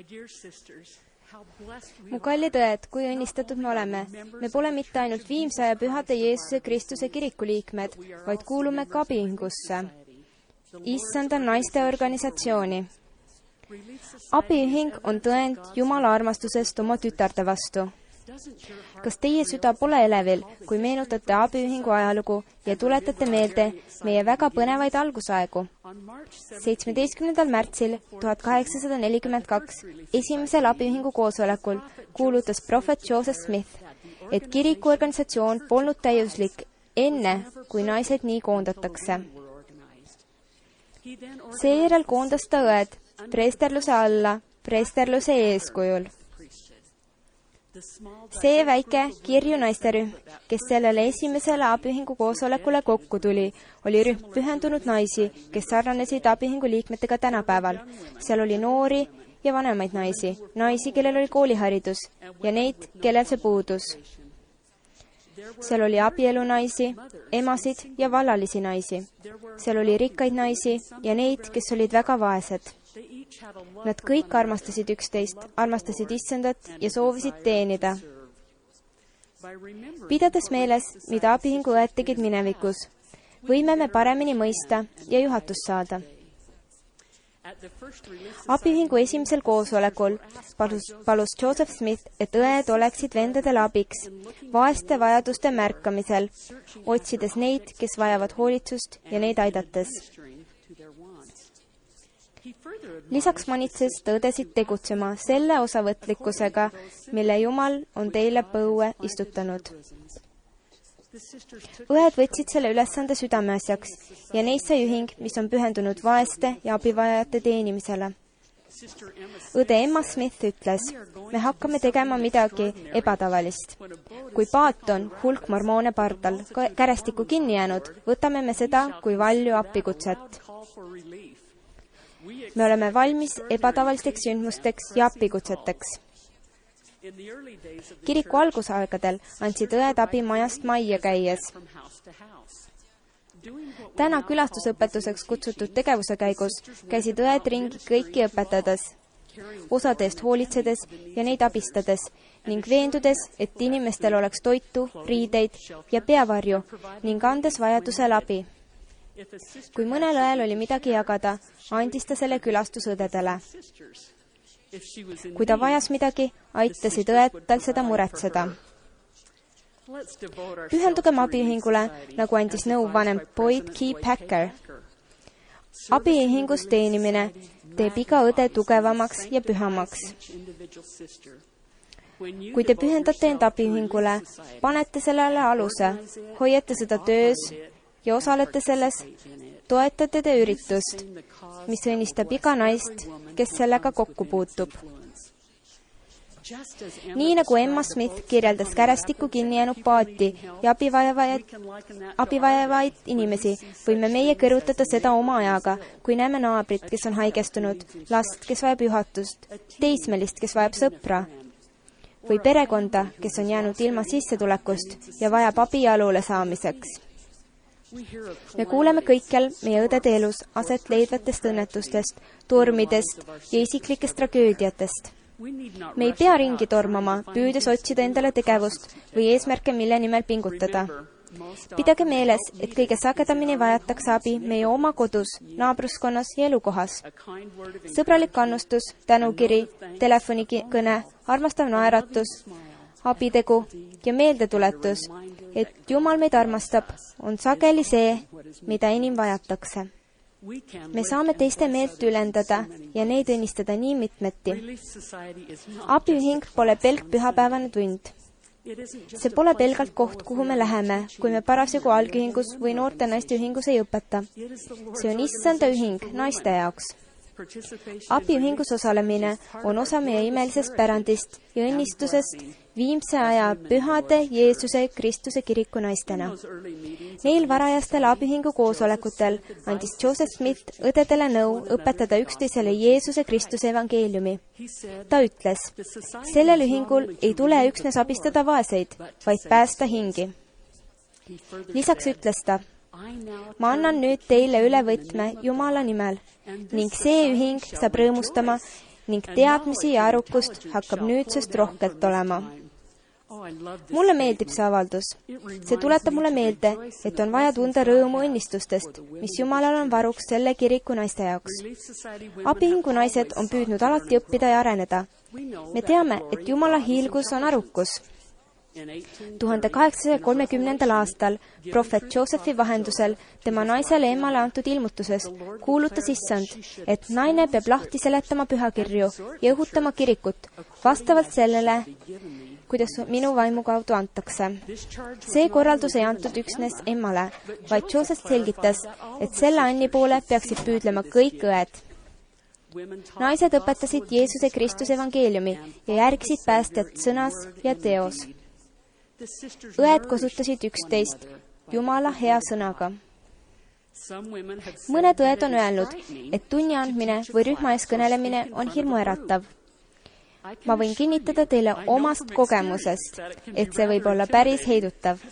Mu kallid õed, kui õnnistatud me oleme. Me pole mitte ainult Viimsa ja Pühade Jeesuse Kristuse kiriku liikmed, vaid kuulume ka abiühingusse, Issanda naiste organisatsiooni. Abiühing on tõend Jumala armastusest oma tütarde vastu. Kas teie süda pole elevil, kui meenutate abiühingu ajalugu ja tuletate meelde meie väga põnevaid algusaegu? 17. märtsil 1842 esimesel abiühingu koosolekul kuulutas prohvet Joseph Smith, et kirikuorganisatsioon polnud täiuslik enne, kui naised nii koondatakse. Seejärel koondas ta õed preesterluse alla preesterluse eeskujul. See väike kirju naisterühm, kes sellele esimesele abiühingu koosolekule kokku tuli, oli rühm pühendunud naisi, kes sarnanesid abiühingu liikmetega tänapäeval. Seal oli noori ja vanemaid naisi, naisi, kellel oli kooliharidus ja neid, kellel see puudus. Seal oli abielunaisi, emasid ja vallalisi naisi. Seal oli rikkaid naisi ja neid, kes olid väga vaesed. Nad kõik armastasid üksteist, armastasid Issandat ja soovisid teenida. Pidades meeles, mida abiühingu õed tegid minevikus, võime me paremini mõista ja juhatust saada. Abiühingu esimesel koosolekul palus Joseph Smith, et õed oleksid vendadele abiks vaeste vajaduste märkamisel, otsides neid, kes vajavad hoolitsust ja neid aidates. Lisaks manitses ta õdesid tegutsema selle osavõtlikkusega, mille Jumal on teile põue istutanud. Õed võtsid selle ülesande südameasjaks ja neist sai ühing, mis on pühendunud vaeste ja abivajajate teenimisele. Õde Emma Smith ütles, me hakkame tegema midagi ebatavalist. Kui paat on hulk mormoone pardal kärestikku kinni jäänud, võtame me seda kui valju appikutset. Me oleme valmis ebatavalisteks sündmusteks ja appikutseteks. Kiriku algusaegadel andsid õed abi majast majja käies. Täna külastusõpetuseks kutsutud tegevuse käigus käisid õed ringi kõiki õpetades, osade eest hoolitsedes ja neid abistades ning veendudes, et inimestel oleks toitu, riideid ja peavarju ning andes vajadusel abi. Kui mõnel õel oli midagi jagada, andis ta selle külastusõdedele. Kui ta vajas midagi, aitasid õed tal seda muretseda. Pühendugem abiühingule, nagu andis nõu vanem Boyd K. Packer. Abiühingus teenimine teeb iga õde tugevamaks ja pühamaks. Kui te pühendate end abiühingule, panete sellele aluse, hoiate seda töös ja osalete selles, toetate te üritust, mis õnnistab iga naist, kes sellega kokku puutub. Nii nagu Emma Smith kirjeldas kärestikku kinni jäänud paati ja abivajavaid inimesi, võime meie kõrvutada seda oma ajaga, kui näeme naabrit, kes on haigestunud, last, kes vajab juhatust, teismelist, kes vajab sõpra, või perekonda, kes on jäänud ilma sissetulekust ja vajab abi jalule saamiseks. Me kuuleme kõikjal meie õdede elus aset leidvatest õnnetustest, tormidest ja isiklikest tragöödiatest. Me ei pea ringi tormama, püüdes otsida endale tegevust või eesmärke, mille nimel pingutada. Pidage meeles, et kõige sagedamini vajatakse abi meie oma kodus, naabruskonnas ja elukohas. Sõbralik kannustus, tänukiri, telefonikõne, armastav naeratus, abitegu ja meeldetuletus, et Jumal meid armastab, on sageli see, mida enim vajatakse. Me saame teiste meelt ülendada ja neid õnnistada nii mitmeti. Abiühing pole pelk pühapäevane tund. See pole pelgalt koht, kuhu me läheme, kui me parasjagu algühingus või noorte naiste ühingus ei õpeta. See on Issanda ühing naiste jaoks. Abiühingus osalemine on osa meie imelisest pärandist ja õnnistusest Viimse aja Pühade Jeesuse Kristuse kiriku naistena. Neil varajastel abiühingu koosolekutel andis Joseph Smith õdedele nõu õpetada üksteisele Jeesuse Kristuse evangeeliumi. Ta ütles, sellel ühingul ei tule üksnes abistada vaeseid, vaid päästa hingi. Lisaks ütles ta, ma annan nüüd teile üle võtme Jumala nimel ning see ühing saab rõõmustama ning teadmisi ja arukust hakkab nüüdsest rohkelt olema. Mulle meeldib see avaldus. See tuletab mulle meelde, et on vaja tunda rõõmu õnnistustest, mis Jumalal on varuks selle kiriku naiste jaoks. Abiühingu naised on püüdnud alati õppida ja areneda. Me teame, et Jumala hiilgus on arukus. 1830. aastal prohvet Josephi vahendusel tema naisele emmale antud ilmutuses kuulutas issand, et naine peab lahti seletama pühakirju ja õhutama kirikut vastavalt sellele, kuidas minu vaimu kaudu antakse. See korraldus ei antud üksnes emmale, vaid Joseph selgitas, et selle anni poole peaksid püüdlema kõik õed. Naised õpetasid Jeesuse Kristuse evangeeliumi ja järgisid päästjat sõnas ja teos. Õed kasutasid üksteist Jumala hea sõnaga. Mõned õed on öelnud, et tunni andmine või rühma ees kõnelemine on hirmuäratav. Ma võin kinnitada teile omast kogemusest, et see võib olla päris heidutav.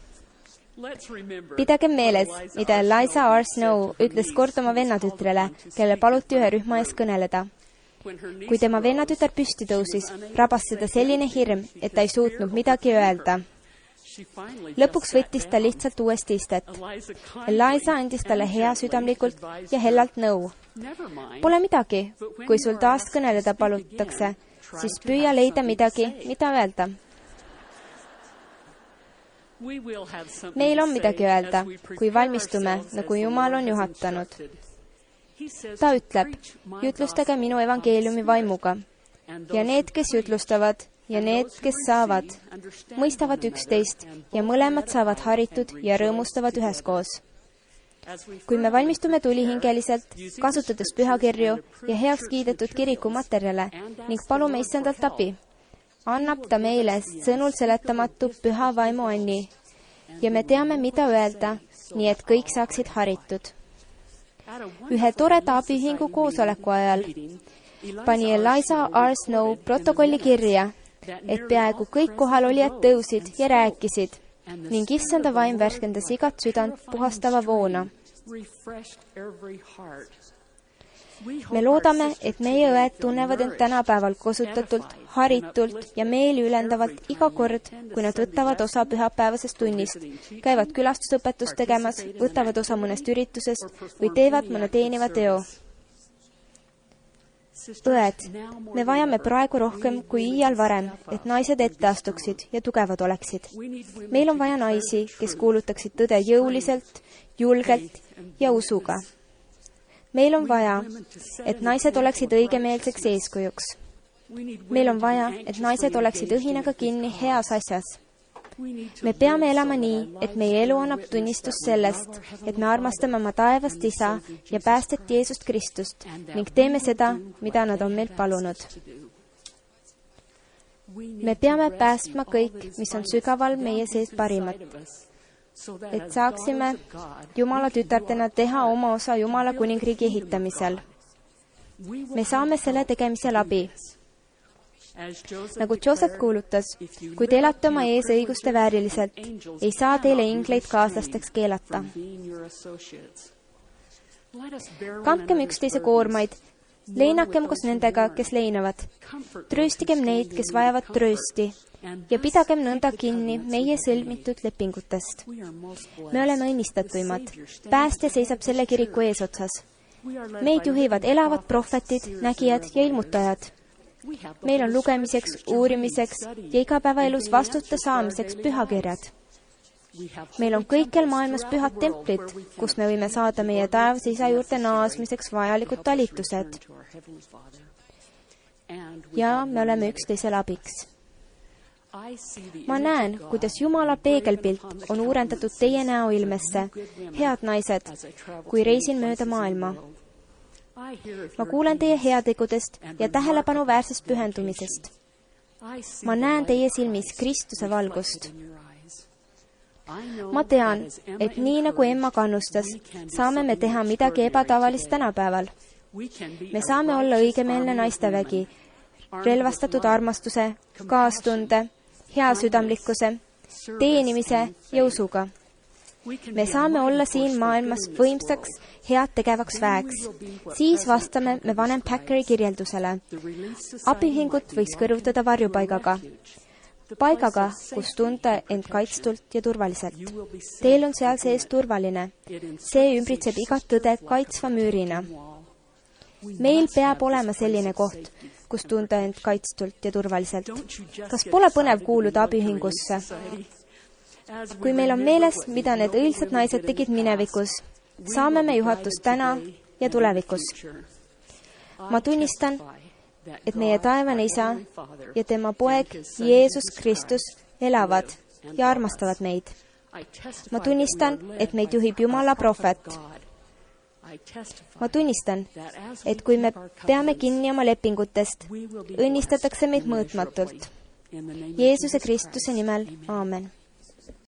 Pidagem meeles, mida Eliza R. Snow ütles kord oma vennatütrele, kelle paluti ühe rühma ees kõneleda. Kui tema vennatütar püsti tõusis, rabas seda selline hirm, et ta ei suutnud midagi öelda. Lõpuks võttis ta lihtsalt uuesti istet. Eliza andis talle hea südamlikult ja hellalt nõu. Pole midagi, kui sul taas kõneleda palutakse, siis püüa leida midagi, mida öelda. Meil on midagi öelda, kui valmistume, nagu Jumal on juhatanud. Ta ütleb, jutlustage minu evangeeliumi vaimuga. Ja need, kes jutlustavad, ja need, kes saavad, mõistavad üksteist ja mõlemad saavad haritud ja rõõmustavad üheskoos. Kui me valmistume tulihingeliselt, kasutades pühakirju ja heaks kiidetud kirikumaterjale ning palume issandalt abi, annab ta meile sõnul seletamatu püha vaimu anni ja me teame, mida öelda, nii et kõik saaksid haritud. Ühe toreda abiühingu koosoleku ajal pani Eliza R. Snow protokolli kirja, et peaaegu kõik kohalolijad tõusid ja rääkisid ning issanda vaim värskendas igat südant puhastava voona. Me loodame, et meie õed tunnevad end tänapäeval kasutatult, haritult ja meeli ülendavalt iga kord, kui nad võtavad osa pühapäevasest tunnist, käivad külastusõpetust tegemas, võtavad osa mõnest üritusest või teevad mõne teeniva teo. Õed, me vajame praegu rohkem kui iial varem, et naised ette astuksid ja tugevad oleksid. Meil on vaja naisi, kes kuulutaksid tõde jõuliselt, julgelt ja usuga. Meil on vaja, et naised oleksid õigemeelseks eeskujuks. Meil on vaja, et naised oleksid õhinaga kinni heas asjas. Me peame elama nii, et meie elu annab tunnistust sellest, et me armastame oma taevast isa ja päästet Jeesust Kristust ning teeme seda, mida nad on meilt palunud. Me peame päästma kõik, mis on sügaval meie sees parimat, et saaksime Jumala tütartena teha oma osa Jumala kuningriigi ehitamisel. Me saame selle tegemisel abi. Nagu Joseph kuulutas, kui te elate oma ees õiguste vääriliselt, ei saa teile ingleid kaaslasteks keelata. Kandkem üksteise koormaid, leinakem koos nendega, kes leinavad. Trööstigem neid, kes vajavad tröösti ja pidagem nõnda kinni meie sõlmitud lepingutest. Me oleme õnnistatuimad. Päästja seisab selle kiriku eesotsas. Meid juhivad elavad prohvetid, nägijad ja ilmutajad. Meil on lugemiseks, uurimiseks ja igapäevaelus vastuste saamiseks pühakirjad. Meil on kõikjal maailmas pühad templid, kus me võime saada meie taevase isa juurde naasmiseks vajalikud talitused. Ja me oleme üksteisele abiks. Ma näen, kuidas Jumala peegelpilt on uurendatud teie näoilmesse, head naised, kui reisin mööda maailma. Ma kuulen teie heategudest ja tähelepanuväärsest pühendumisest. Ma näen teie silmis Kristuse valgust. Ma tean, et nii nagu Emma kannustas, saame me teha midagi ebatavalist tänapäeval. Me saame olla õigemeelne naistevägi, relvastatud armastuse, kaastunde, heasüdamlikkuse, teenimise ja usuga. Me saame olla siin maailmas võimsaks, head tegevaks väeks. Siis vastame me vanem Packeri kirjeldusele. Abiühingut võiks kõrvutada varjupaigaga. Paigaga, kus tunda end kaitstult ja turvaliselt. Teil on seal sees turvaline. See ümbritseb igat tõde kaitsva müürina. Meil peab olema selline koht, kus tunda end kaitstult ja turvaliselt. Kas pole põnev kuuluda abiühingusse? Kui meil on meeles, mida need õilsad naised tegid minevikus, saame me juhatust täna ja tulevikus. Ma tunnistan, et meie taevane Isa ja tema poeg Jeesus Kristus elavad ja armastavad meid. Ma tunnistan, et meid juhib Jumala prohvet. Ma tunnistan, et kui me peame kinni oma lepingutest, õnnistatakse meid mõõtmatult. Jeesuse Kristuse nimel, aamen.